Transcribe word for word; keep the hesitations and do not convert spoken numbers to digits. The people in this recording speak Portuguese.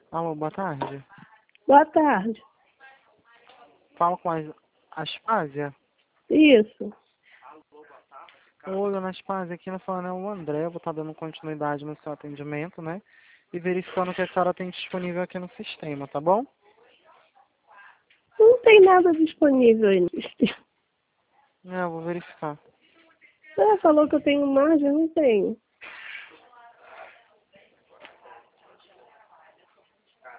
Alô, boa tarde. Boa tarde. Fala com a Aspásia. Isso. Oi, dona Aspásia, aqui no falando é o André. Eu vou estar dando continuidade no seu atendimento, né? E verificando o que a senhora tem disponível aqui no sistema, tá bom? Não tem nada disponível aí no sistema. É, eu vou verificar. Você falou que eu tenho margem, eu não tenho.